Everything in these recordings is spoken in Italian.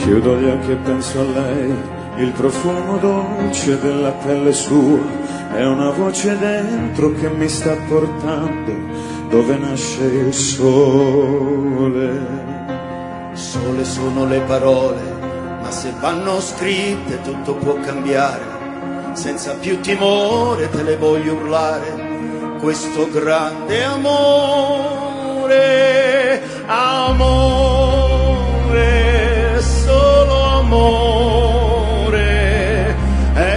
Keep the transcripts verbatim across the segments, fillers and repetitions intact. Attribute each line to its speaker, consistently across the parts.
Speaker 1: Chiudo gli occhi e penso a lei, il profumo dolce della pelle sua, è una voce dentro che mi sta portando dove nasce il sole.
Speaker 2: Sole sono le parole, ma se vanno scritte tutto può cambiare. Senza più timore te le voglio urlare, questo grande amore, amore, solo amore, è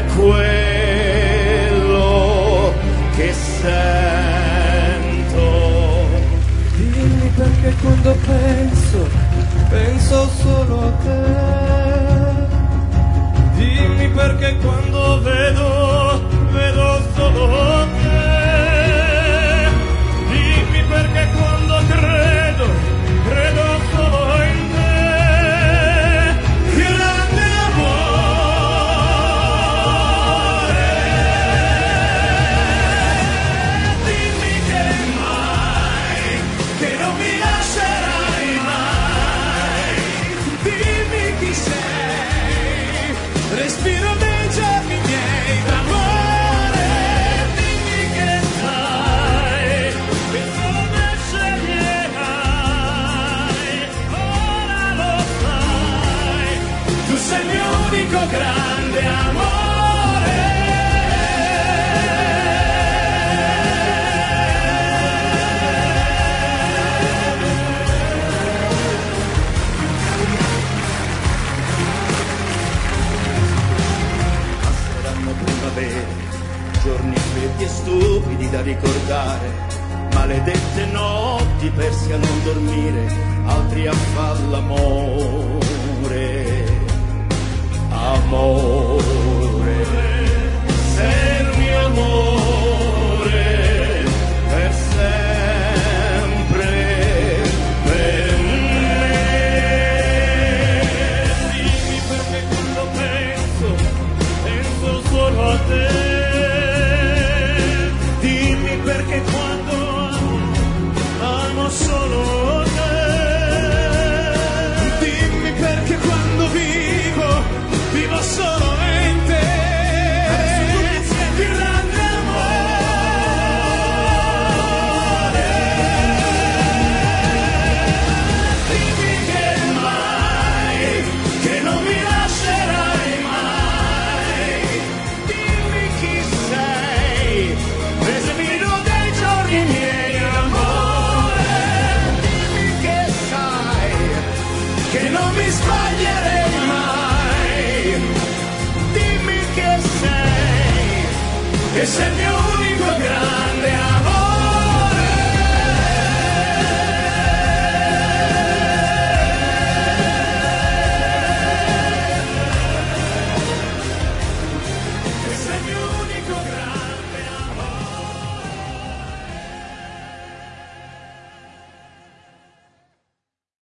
Speaker 2: quello che sento.
Speaker 3: Dimmi perché quando penso, penso solo a te. Dimmi perché quando vedo, vedo solo te. Dimmi perché quando credo, credo solo in te. Grande amore, dimmi che mai, che non mi lascerai mai. Dimmi chi sei, respiro dei giorni miei d'amore. Dimmi che sai, che solo me sceglierai. Ora lo sai, tu sei il mio unico grande amore.
Speaker 2: Passeranno primavere, giorni freddi e stupidi da ricordare, maledette notti persi a non dormire, altri a far l'amore. Amore, sei il mio amore, per sempre, per me.
Speaker 3: Dimmi perché quando penso, penso solo a te. Dimmi perché quando amo, amo solo te. Dimmi perché quando vivo, vivo solo in te. Grande amore, dimmi che mai, che non mi lascerai mai. Dimmi chi sei, respiro dei giorni miei amore. Dimmi che sai, che non mi sbaglierei mai. Dimmi che sei, che sei il mio